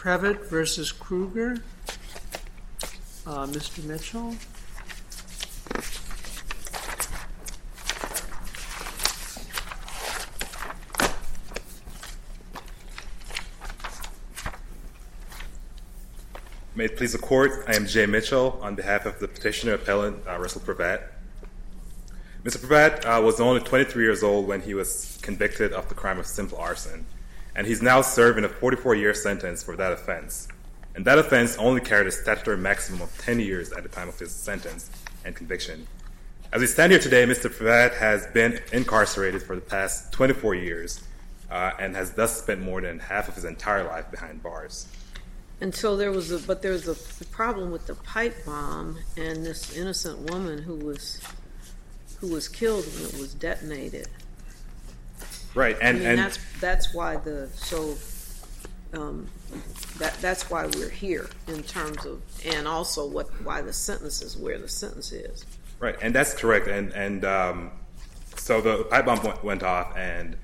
Previtt versus Kruger. Mr. Mitchell. May it please the Court, I am Jay Mitchell on behalf of the petitioner appellant Russell Previtt. Mr. Previtt was only 23 years old when he was convicted of the crime of simple arson, and he's now serving a 44-year sentence for that offense. And that offense only carried a statutory maximum of 10 years at the time of his sentence and conviction. As we stand here today, Mr. Previtt has been incarcerated for the past 24 years and has thus spent more than half of his entire life behind bars. And so there was a problem with the pipe bomb and this innocent woman who was killed when it was detonated. Right, that's why that's why we're here in terms of, and also why the sentence is where the sentence is. Right, and that's correct. And so the pipe bomb went off, and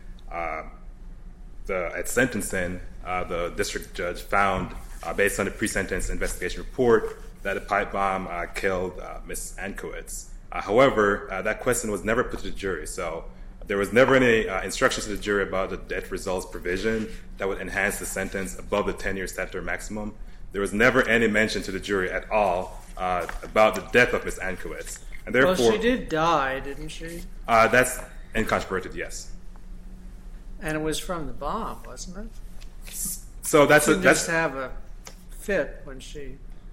at sentencing, the district judge found, based on the pre-sentence investigation report, that a pipe bomb killed Ms. Ankowitz. However, that question was never put to the jury, so there was never any instructions to the jury about the death results provision that would enhance the sentence above the 10-year statutory maximum. There was never any mention to the jury at all about the death of Ms. Ankowitz. And therefore, well, she did die, didn't she? That's incontroverted, yes. And it was from the bomb, wasn't it? So she didn't just have a fit when she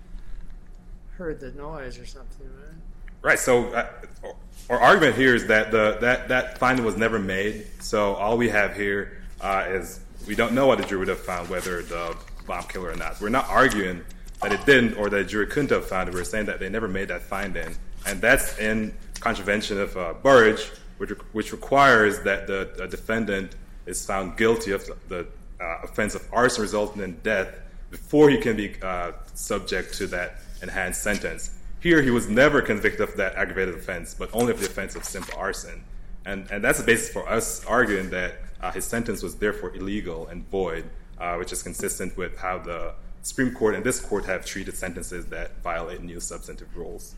heard the noise or something, right? Right. So our argument here is that that finding was never made. So all we have here is we don't know what the jury would have found, whether the bomb killer or not. We're not arguing that it didn't or that the jury couldn't have found it. We're saying that they never made that finding, and that's in contravention of Burrage, which requires that the defendant is found guilty of the offense of arson resulting in death before he can be subject to that enhanced sentence. Here, he was never convicted of that aggravated offense, but only of the offense of simple arson. And that's the basis for us arguing that his sentence was therefore illegal and void, which is consistent with how the Supreme Court and this court have treated sentences that violate new substantive rules.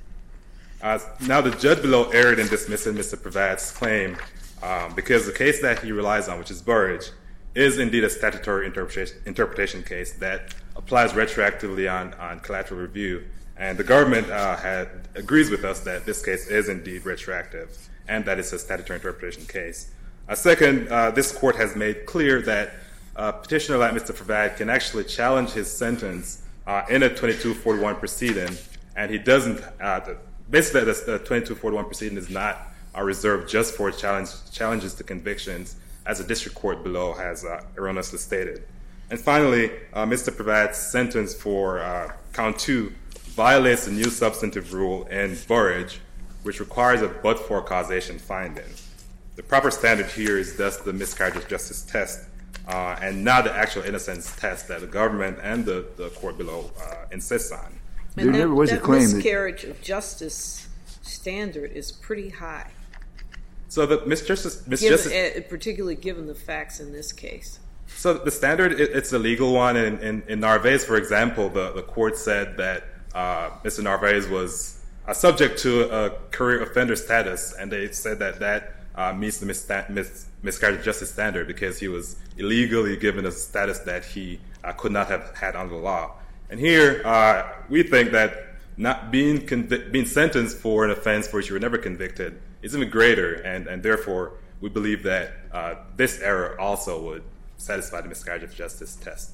Now, the judge below erred in dismissing Mr. Previtt's claim because the case that he relies on, which is Burrage, is indeed a statutory interpretation case that applies retroactively on collateral review. And the government agrees with us that this case is indeed retroactive and that it's a statutory interpretation case. Second, this court has made clear that a petitioner like Mr. Previtt can actually challenge his sentence in a 2241 proceeding, and he doesn't. Basically, the 2241 proceeding is not reserved just for challenges to convictions, as the district court below has erroneously stated. And finally, Mr. Previtt's sentence for count 2 violates the new substantive rule in Burrage, which requires a but-for causation finding. The proper standard here is thus the miscarriage of justice test, and not the actual innocence test that the government and the court below insists on. And there never was a claim that miscarriage of justice standard is pretty high. So the particularly given the facts in this case. So the standard, it's a legal one. In Narvaez, for example, the court said that Mr. Narvaez was subject to a career offender status, and they said that meets the miscarriage of justice standard because he was illegally given a status that he could not have had under the law. And here, we think that not being sentenced for an offense for which you were never convicted is even greater, and therefore we believe that this error also would satisfy the miscarriage of justice test.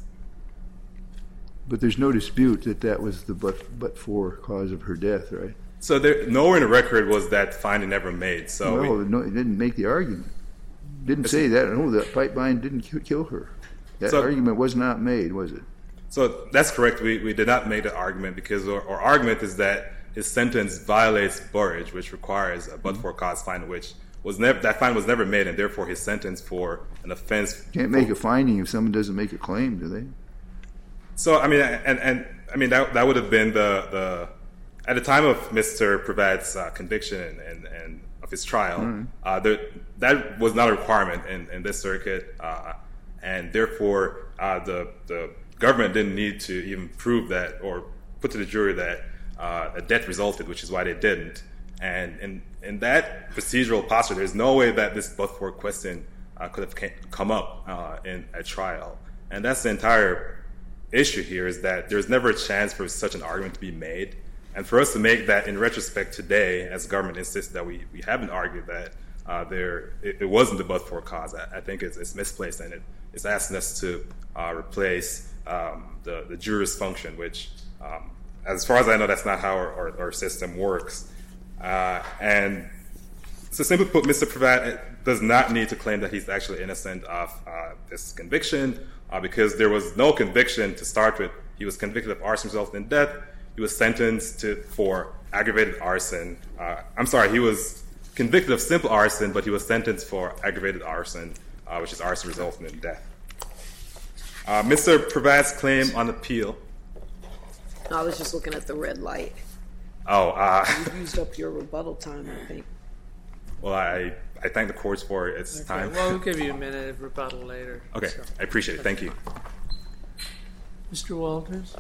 But there's no dispute that was the but-for cause of her death, right? So nowhere in the record was that finding ever made. So no, it didn't make the argument. Didn't say that. No, the pipe bomb didn't kill her. That argument was not made, was it? So that's correct. We did not make the argument because our argument is that his sentence violates Burrage, which requires a but-for cause finding, that finding was never made, and therefore his sentence for an offense can't make a finding if someone doesn't make a claim, do they? So I mean, that would have been the at the time of Mr. Previtt's conviction and of his trial, that was not a requirement in this circuit, and therefore the government didn't need to even prove that or put to the jury that a death resulted, which is why they didn't. And in that procedural posture, there's no way that this but-for question could have come up in a trial. And that's the entire issue here, is that there's never a chance for such an argument to be made. And for us to make that in retrospect today, as the government insists that we haven't argued that it wasn't the but-for cause, I think it's misplaced, and it's asking us to replace the juror's function, which, as far as I know, that's not how our system works. And so simply put, Mr. Pravat does not need to claim that he's actually innocent of this conviction, because there was no conviction to start with. He was convicted of arson resulting in death. He was sentenced for aggravated arson. He was convicted of simple arson, but he was sentenced for aggravated arson, which is arson resulting in death. Mr. Pravat's claim on appeal. I was just looking at the red light. You used up your rebuttal time, I think. Well, I thank the courts for its time. Well, we'll give you a minute of rebuttal later. Okay, so. I appreciate it. Thank you. Mr. Walters?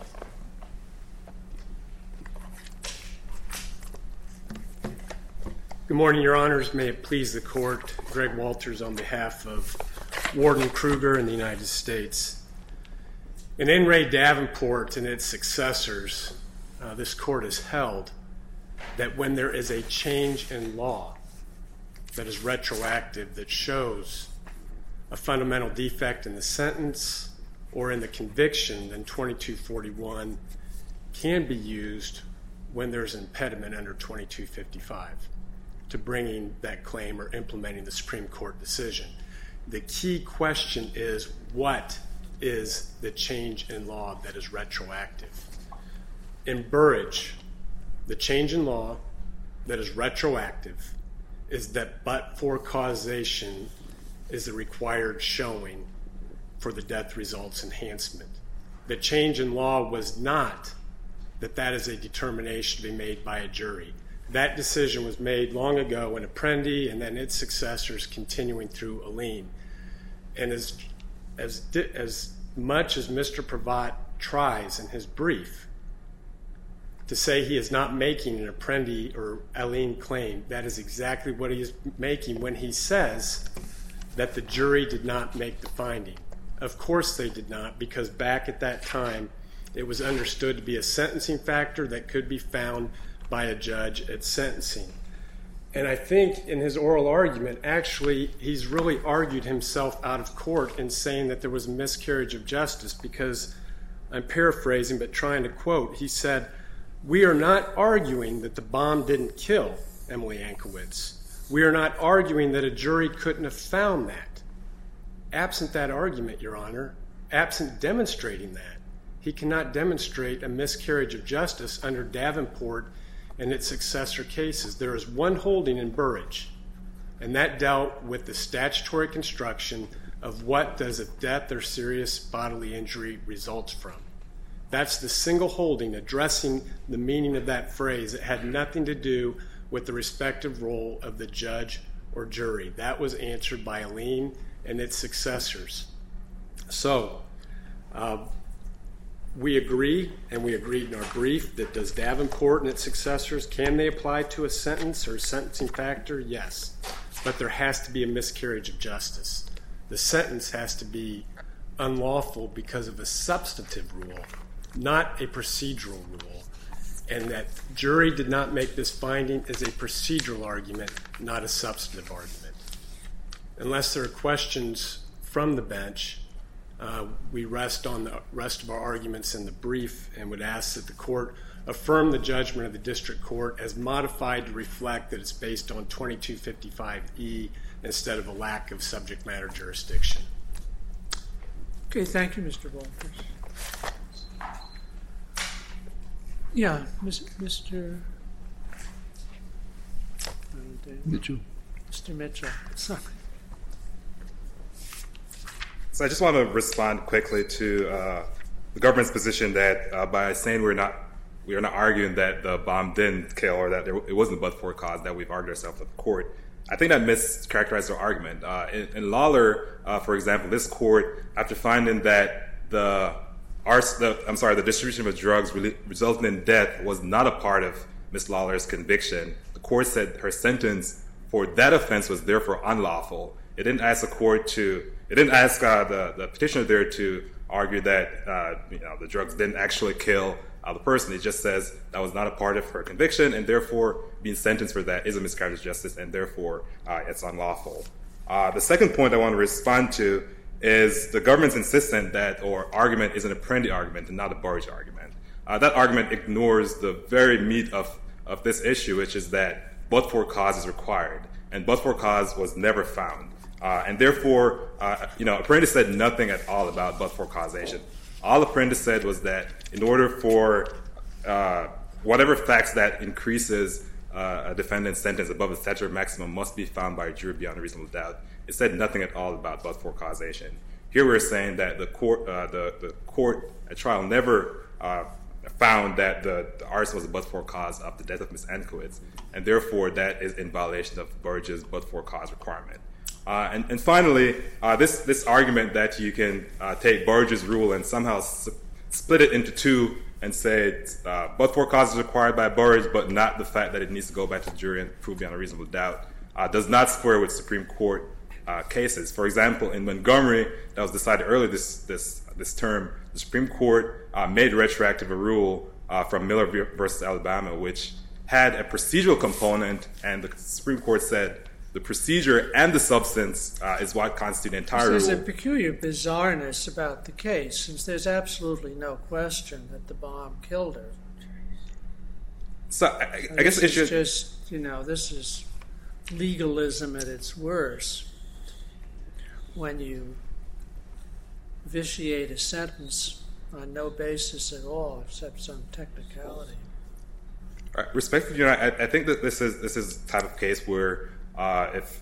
Good morning, Your Honors. May it please the Court. Greg Walters on behalf of Warden Kruger in the United States. In N. Ray Davenport and its successors, this Court has held that when there is a change in law that is retroactive, that shows a fundamental defect in the sentence or in the conviction, then 2241 can be used when there's an impediment under 2255 to bringing that claim or implementing the Supreme Court decision. The key question is, what is the change in law that is retroactive? In Burrage, the change in law that is retroactive is that but-for causation is the required showing for the death results enhancement. The change in law was not that is a determination to be made by a jury. That decision was made long ago in Apprendi and then its successors continuing through Alene. And as much as Mr. Pravat tries in his brief to say he is not making an Apprendi or Alene claim, that is exactly what he is making when he says that the jury did not make the finding. Of course they did not, because back at that time it was understood to be a sentencing factor that could be found by a judge at sentencing. And I think in his oral argument, actually, he's really argued himself out of court in saying that there was a miscarriage of justice, because, I'm paraphrasing but trying to quote, he said, "We are not arguing that the bomb didn't kill Emily Ankowitz. We are not arguing that a jury couldn't have found that." Absent that argument, Your Honor, absent demonstrating that, he cannot demonstrate a miscarriage of justice under Davenport and its successor cases. There is one holding in Burrage, and that dealt with the statutory construction of what does a death or serious bodily injury result from. That's the single holding addressing the meaning of that phrase. It had nothing to do with the respective role of the judge or jury. That was answered by Alene and its successors. So, we agree, and we agreed in our brief, that does Davenport and its successors, can they apply to a sentence or a sentencing factor? Yes. But there has to be a miscarriage of justice. The sentence has to be unlawful because of a substantive rule, not a procedural rule. And that jury did not make this finding is a procedural argument, not a substantive argument. Unless there are questions from the bench, we rest on the rest of our arguments in the brief and would ask that the court affirm the judgment of the district court as modified to reflect that it's based on 2255E instead of a lack of subject matter jurisdiction. Okay, thank you, Mr. Walters. Yeah, Mr. Mitchell. Mr. Mitchell. Sorry. So I just want to respond quickly to the government's position that by saying we are not arguing that the bomb didn't kill or that it wasn't a but-for cause, that we've argued ourselves at the court. I think that mischaracterized our argument. In Lawler, for example, this court, after finding that the the distribution of drugs resulting in death was not a part of Ms. Lawler's conviction. The court said her sentence for that offense was therefore unlawful. It didn't ask the petitioner there to argue that the drugs didn't actually kill the person. It just says that was not a part of her conviction, and therefore being sentenced for that is a miscarriage of justice, and therefore it's unlawful. The second point I want to respond to is the government's insistence that or argument is an Apprendi argument and not a Burrage argument. That argument ignores the very meat of this issue, which is that but-for cause is required, and but-for cause was never found. And therefore, Apprendi said nothing at all about but-for causation. All Apprendi said was that in order for whatever facts that increases a defendant's sentence above the statutory maximum must be found by a jury beyond a reasonable doubt. It said nothing at all about but-for causation. Here we're saying that the court at trial never found that the arson was a but-for cause of the death of Ms. Ankowitz, and therefore that is in violation of Burrage's but-for cause requirement. And finally, this argument that you can take Burrage's rule and somehow split it into two and say but-for cause is required by Burrage, but not the fact that it needs to go back to the jury and prove beyond a reasonable doubt, does not square with Supreme Court cases. For example, in Montgomery, that was decided earlier this term, the Supreme Court made retroactive a rule from Miller versus Alabama, which had a procedural component, and the Supreme Court said the procedure and the substance is what constitute the entire rule. There's a peculiar bizarreness about the case, since there's absolutely no question that the bomb killed her. So I guess the issue is just, this is legalism at its worst. When you vitiate a sentence on no basis at all except some technicality. Respectfully, I think that this is the type of case where if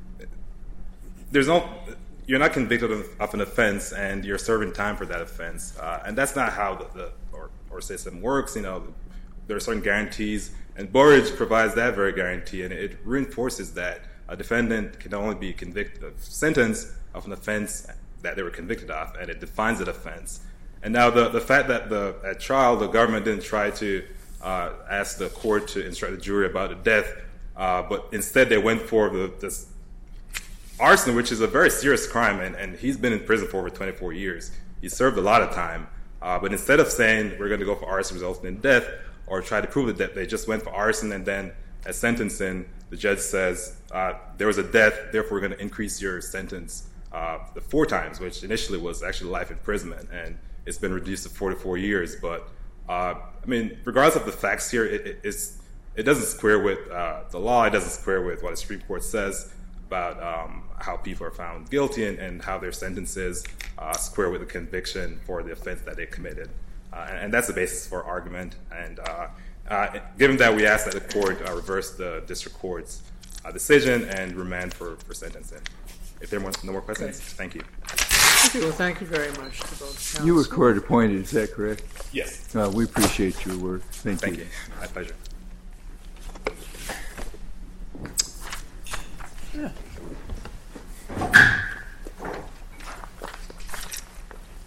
you're not convicted of an offense and you're serving time for that offense, and that's not how our system works. There are certain guarantees, and Burrage provides that very guarantee, and it reinforces that a defendant can only be sentenced of an offense that they were convicted of, and it defines that offense. And now the fact that at trial the government didn't try to ask the court to instruct the jury about the death, but instead they went for this arson, which is a very serious crime, and he's been in prison for over 24 years. He served a lot of time, but instead of saying we're going to go for arson resulting in death or try to prove the death, they just went for arson, and then at sentencing, the judge says there was a death, therefore we're going to increase your sentence 4 times, which initially was actually life imprisonment, and it's been reduced to 44 years. But regardless of the facts here, it doesn't square with the law. It doesn't square with what the Supreme Court says about how people are found guilty and how their sentences square with the conviction for the offense that they committed. And that's the basis for argument. And given that, we ask that the court reverse the district court's decision and remand for sentencing. If there are no more questions, okay. Thank you. Okay, well, thank you very much to both counsel. You were court appointed, is that correct? Yes. We appreciate your work. Thank you. My pleasure. Yeah.